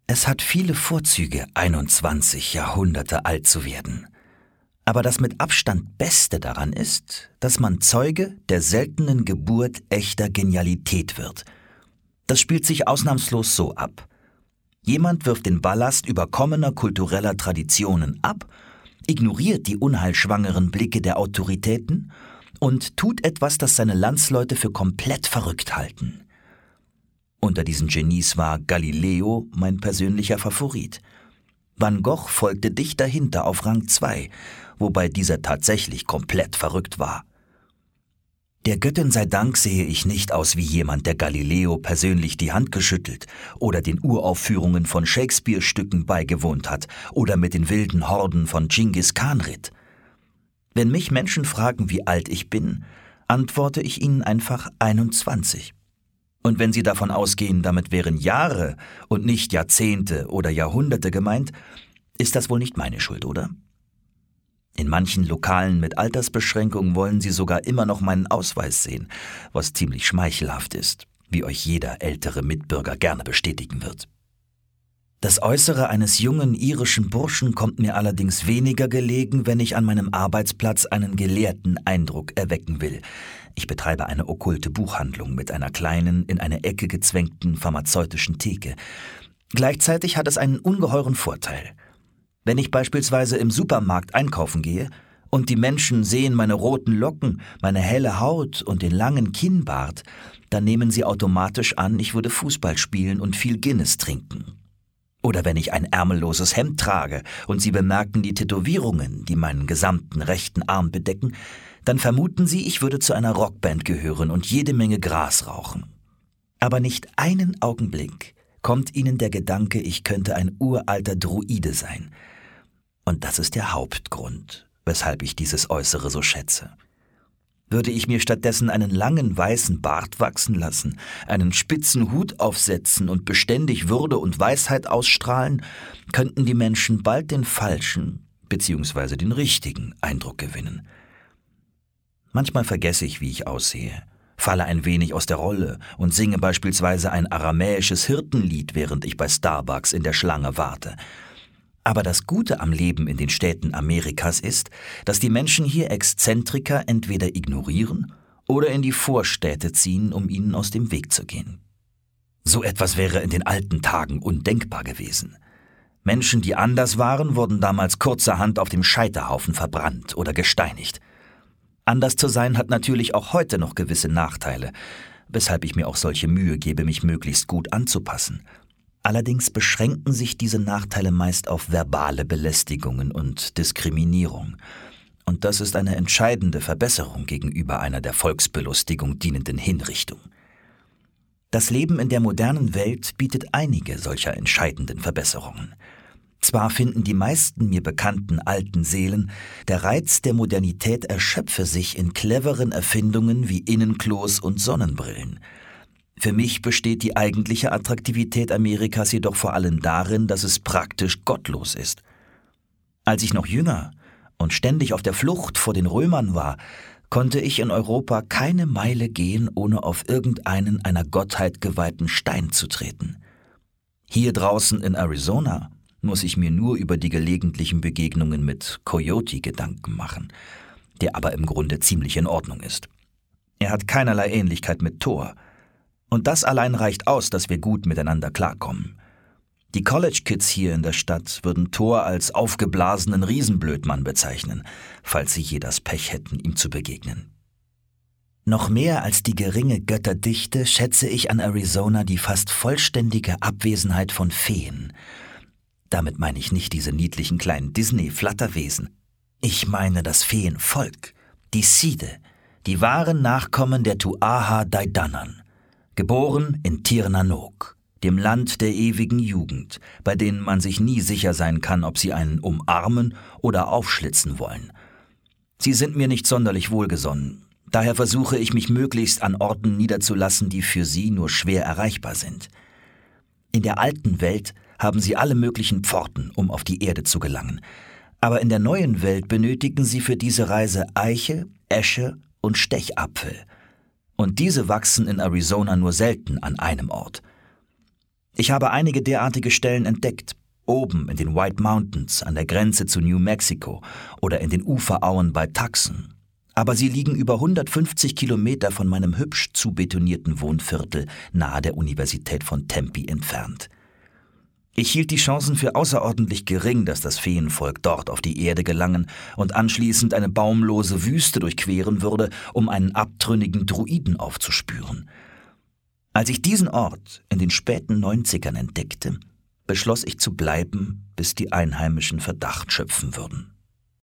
Es hat viele Vorzüge, 21 Jahrhunderte alt zu werden. Aber das mit Abstand Beste daran ist, dass man Zeuge der seltenen Geburt echter Genialität wird. Das spielt sich ausnahmslos so ab. Jemand wirft den Ballast überkommener kultureller Traditionen ab, ignoriert die unheilschwangeren Blicke der Autoritäten und tut etwas, das seine Landsleute für komplett verrückt halten. Unter diesen Genies war Galileo mein persönlicher Favorit. Van Gogh folgte dicht dahinter auf Rang 2, wobei dieser tatsächlich komplett verrückt war. Der Göttin sei Dank sehe ich nicht aus wie jemand, der Galileo persönlich die Hand geschüttelt oder den Uraufführungen von Shakespeare-Stücken beigewohnt hat oder mit den wilden Horden von Dschingis Khan ritt. Wenn mich Menschen fragen, wie alt ich bin, antworte ich ihnen einfach 21. Und wenn sie davon ausgehen, damit wären Jahre und nicht Jahrzehnte oder Jahrhunderte gemeint, ist das wohl nicht meine Schuld, oder? In manchen Lokalen mit Altersbeschränkungen wollen sie sogar immer noch meinen Ausweis sehen, was ziemlich schmeichelhaft ist, wie euch jeder ältere Mitbürger gerne bestätigen wird. Das Äußere eines jungen irischen Burschen kommt mir allerdings weniger gelegen, wenn ich an meinem Arbeitsplatz einen gelehrten Eindruck erwecken will. Ich betreibe eine okkulte Buchhandlung mit einer kleinen, in eine Ecke gezwängten pharmazeutischen Theke. Gleichzeitig hat es einen ungeheuren Vorteil. Wenn ich beispielsweise im Supermarkt einkaufen gehe und die Menschen sehen meine roten Locken, meine helle Haut und den langen Kinnbart, dann nehmen sie automatisch an, ich würde Fußball spielen und viel Guinness trinken. Oder wenn ich ein ärmelloses Hemd trage und sie bemerken die Tätowierungen, die meinen gesamten rechten Arm bedecken, dann vermuten sie, ich würde zu einer Rockband gehören und jede Menge Gras rauchen. Aber nicht einen Augenblick kommt ihnen der Gedanke, ich könnte ein uralter Druide sein. Und das ist der Hauptgrund, weshalb ich dieses Äußere so schätze. Würde ich mir stattdessen einen langen weißen Bart wachsen lassen, einen spitzen Hut aufsetzen und beständig Würde und Weisheit ausstrahlen, könnten die Menschen bald den falschen bzw. den richtigen Eindruck gewinnen. Manchmal vergesse ich, wie ich aussehe, falle ein wenig aus der Rolle und singe beispielsweise ein aramäisches Hirtenlied, während ich bei Starbucks in der Schlange warte. Aber das Gute am Leben in den Städten Amerikas ist, dass die Menschen hier Exzentriker entweder ignorieren oder in die Vorstädte ziehen, um ihnen aus dem Weg zu gehen. So etwas wäre in den alten Tagen undenkbar gewesen. Menschen, die anders waren, wurden damals kurzerhand auf dem Scheiterhaufen verbrannt oder gesteinigt. Anders zu sein hat natürlich auch heute noch gewisse Nachteile, weshalb ich mir auch solche Mühe gebe, mich möglichst gut anzupassen. Allerdings beschränken sich diese Nachteile meist auf verbale Belästigungen und Diskriminierung. Und das ist eine entscheidende Verbesserung gegenüber einer der Volksbelustigung dienenden Hinrichtung. Das Leben in der modernen Welt bietet einige solcher entscheidenden Verbesserungen. Zwar finden die meisten mir bekannten alten Seelen, der Reiz der Modernität erschöpfe sich in cleveren Erfindungen wie Innenklos und Sonnenbrillen. Für mich besteht die eigentliche Attraktivität Amerikas jedoch vor allem darin, dass es praktisch gottlos ist. Als ich noch jünger und ständig auf der Flucht vor den Römern war, konnte ich in Europa keine Meile gehen, ohne auf irgendeinen einer Gottheit geweihten Stein zu treten. Hier draußen in Arizona muss ich mir nur über die gelegentlichen Begegnungen mit Coyote Gedanken machen, der aber im Grunde ziemlich in Ordnung ist. Er hat keinerlei Ähnlichkeit mit Thor. Und das allein reicht aus, dass wir gut miteinander klarkommen. Die College-Kids hier in der Stadt würden Thor als aufgeblasenen Riesenblödmann bezeichnen, falls sie je das Pech hätten, ihm zu begegnen. Noch mehr als die geringe Götterdichte schätze ich an Arizona die fast vollständige Abwesenheit von Feen. Damit meine ich nicht diese niedlichen kleinen Disney-Flatterwesen. Ich meine das Feenvolk, die Side, die wahren Nachkommen der Tuatha Dé Danann. Geboren in Tir Na Nog, dem Land der ewigen Jugend, bei denen man sich nie sicher sein kann, ob sie einen umarmen oder aufschlitzen wollen. Sie sind mir nicht sonderlich wohlgesonnen, daher versuche ich mich möglichst an Orten niederzulassen, die für sie nur schwer erreichbar sind. In der alten Welt haben sie alle möglichen Pforten, um auf die Erde zu gelangen, aber in der neuen Welt benötigen sie für diese Reise Eiche, Esche und Stechapfel. Und diese wachsen in Arizona nur selten an einem Ort. Ich habe einige derartige Stellen entdeckt, oben in den White Mountains an der Grenze zu New Mexico oder in den Uferauen bei Tucson. Aber sie liegen über 150 Kilometer von meinem hübsch zubetonierten Wohnviertel nahe der Universität von Tempe entfernt. Ich hielt die Chancen für außerordentlich gering, dass das Feenvolk dort auf die Erde gelangen und anschließend eine baumlose Wüste durchqueren würde, um einen abtrünnigen Druiden aufzuspüren. Als ich diesen Ort in den späten 90ern entdeckte, beschloss ich zu bleiben, bis die Einheimischen Verdacht schöpfen würden.